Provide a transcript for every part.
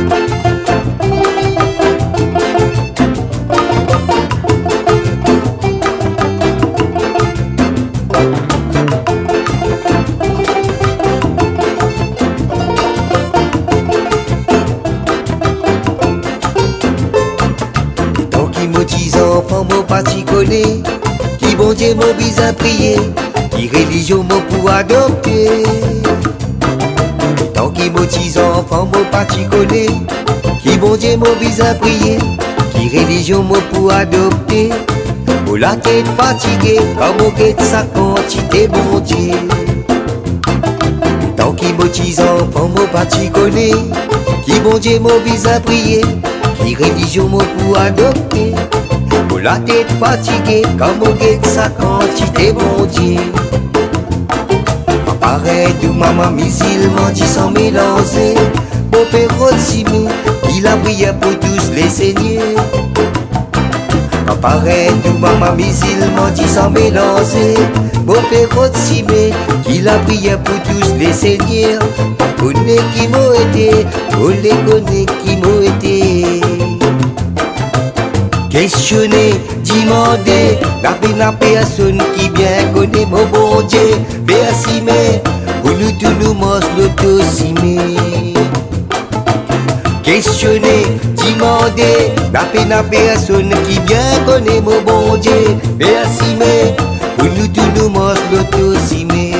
Enfants mon parti connaît, qui bon Dieu mon bise à prier, qui religion mon pour adopter. Tant qui motive enfants mon parti connaît, qui bon Dieu mon bise à prier, qui religion mon pour adopter. Pour la tête fatiguée, comme on guette sa quantité bon Dieu. Tant qui motive enfants mon parti connaît, qui bon Dieu mon bise à prier, qui religion mon pour adopter. Pour la tête fatiguée, comme on guette sa quantité, bon Dieu. Pareil de maman musulman dit sans mélanger. Beau père Simé, il a prié pour tous les seigneurs. Pareil de maman musulman dit sans mélanger. Beau père Simé, il a prié pour tous les seigneurs. On connaît qui m'a été, on les connaît qui m'a été. Questionner, demander, la peine à personne qui bien connaît mon bon Dieu. Persimé, pour nous tous nous mange l'autosimé. Questionner, demander, la peine à personne qui bien connaît mon bon Dieu. Persimé, pour nous tous nous mange l'autosimé.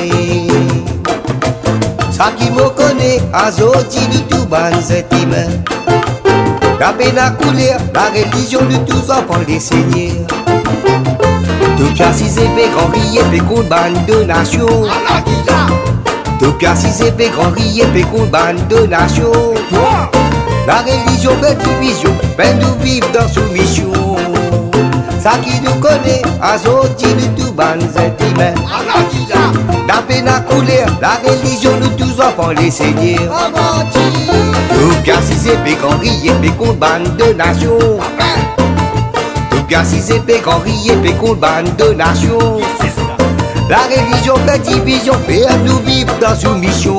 Ça qui me connaît, azoti nous tout ban zetimé. La peine à couler, la religion de tous enfants les seigneurs. Tout cas si c'est fait grand rier, fait qu'on bande de nations. Tout cas si c'est fait grand rier, fait qu'on bande de nations. La religion fait division, fait nous vivre dans soumission. Ça qui nous connaît, azoti de tout ban zetimen. La peine à couler, la religion de tous enfants les seigneurs. Tout cas si c'est fait grand rier, fait qu'on bande de nations. Tout cas si c'est fait grand rier, fait qu'on bande de nations. La religion fait division, fait nous vivre dans soumission.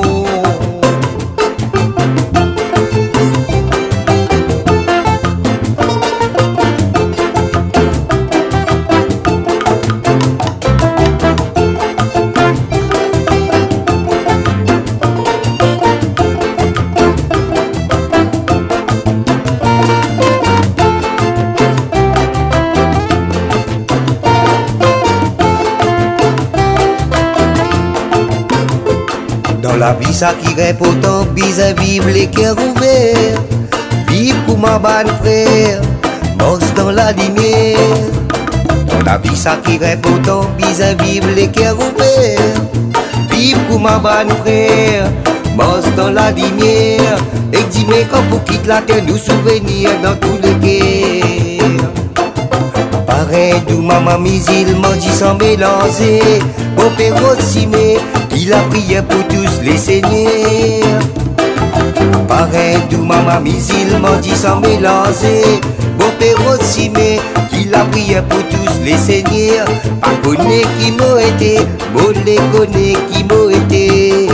Dans la vie ça qui répond tant, bise à vivre les cœurs ouverts. Vive pour ma bonne frère, morse dans la lumière. Dans la vie ça qui répond tant, bise à vivre les cœurs ouverts. Vive pour ma bonne frère, morse dans la lumière. Et dis-moi quand pour quitter la terre, nous souvenirs dans tous les guerres. Pareil d'où maman musulman dit sans mélanger. Bon père Simé, il a prié pour tous les seigneurs. Pareil d'où maman musulman dit sans mélanger. Bon père Simé, il a prié pour tous les seigneurs. Pas connaît qui m'a été, bon les connaît qui m'a été.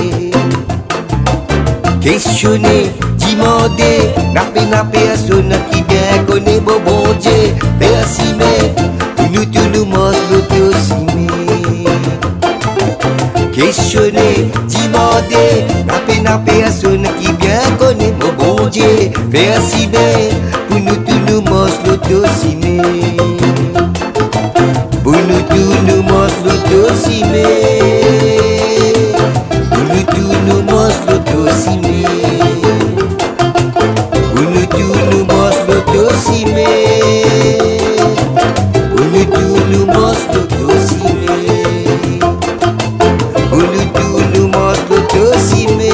Questionner, demander, n'a peine à personne qui bien connaît mon bon Dieu. Persimé, pour nous tous nous mange l'autosimé. Questionner, demander, n'a peine à personne qui bien connaît mon bon Dieu. Persimé, pour nous tous nous mange l'autosimé. Pour nous tous nous mange l'autosimé. Pour nous tous nous mange l'autosimé. Pour nous tous nous mange l'autosimé. Pour nous tous nous mange l'autosimé. Pour nous tous nous mange l'autosimé.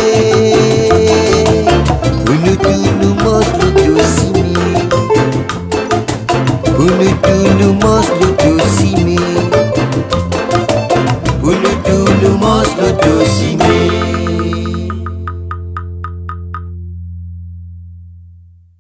Pour nous tous nous mange l'autosimé. Pour nous tous nous mange l'autosimé.